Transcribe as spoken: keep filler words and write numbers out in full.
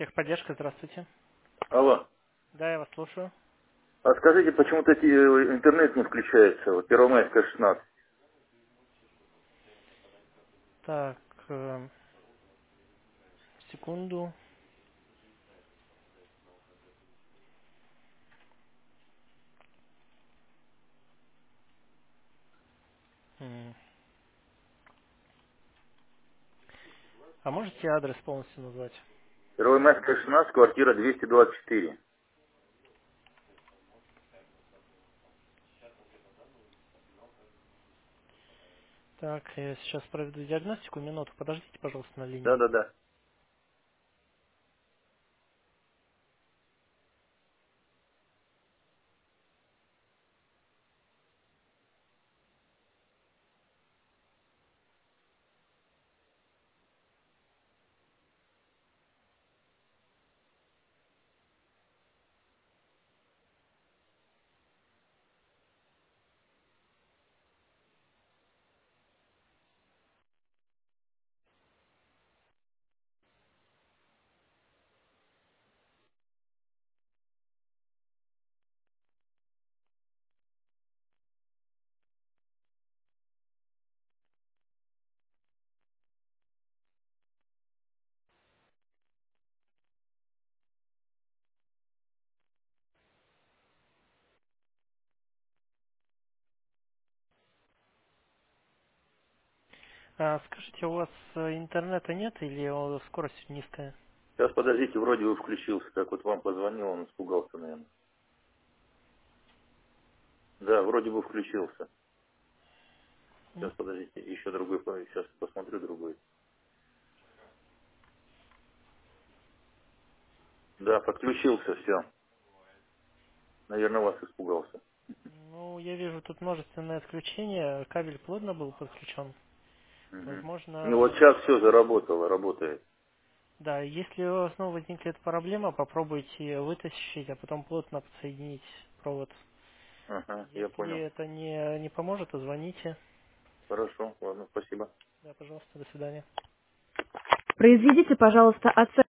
Техподдержка, здравствуйте. Алло. Да, я вас слушаю. А скажите, почему-то ти- э, интернет не включается? Вот Первомайская шестнадцать. Так, э, секунду. М. А можете адрес полностью назвать? Первомайская шестнадцать, квартира двести двадцать четыре. Так, я сейчас проведу диагностику. Минуту, подождите, пожалуйста, на линии. Да-да-да. А, скажите, у вас э, интернета нет или о, скорость низкая? Сейчас, подождите, вроде бы включился. Как вот вам позвонил, он испугался, наверное. Да, вроде бы включился. Сейчас, М? подождите, еще другой, по- сейчас посмотрю другой. Да, подключился, все. Наверное, вас испугался. Ну, я вижу тут множественное отключение. Кабель плотно был подключен. Мгм. Ну вот Возможно, сейчас все заработало, работает. да, если у вас снова возникнет проблема, попробуйте вытащить, а потом плотно подсоединить провод. Ага, я Если понял. это не, не поможет, то звоните. Хорошо, ладно, спасибо. Да, пожалуйста, до свидания. Произведите, пожалуйста, оценку.